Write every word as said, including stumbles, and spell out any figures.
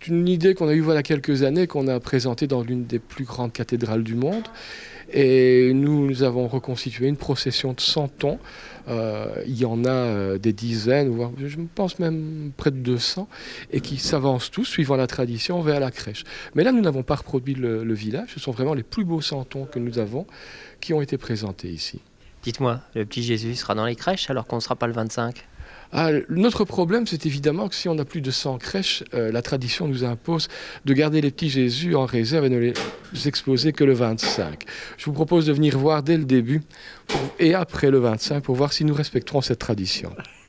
c'est une idée qu'on a eue voilà quelques années, qu'on a présentée dans l'une des plus grandes cathédrales du monde. Et nous, nous avons reconstitué une procession de santons. Euh, il y en a euh, des dizaines, voire je pense même près de deux cents, et qui s'avancent tous, suivant la tradition, vers la crèche. Mais là, nous n'avons pas reproduit le, le village. Ce sont vraiment les plus beaux santons que nous avons qui ont été présentés ici. Dites-moi, le petit Jésus sera dans les crèches alors qu'on ne sera pas le vingt-cinq? Ah, notre problème, c'est évidemment que si on a plus de cent crèches, euh, la tradition nous impose de garder les petits Jésus en réserve et ne les exposer que le vingt-cinq. Je vous propose de venir voir dès le début pour, et après le vingt-cinq pour voir si nous respecterons cette tradition.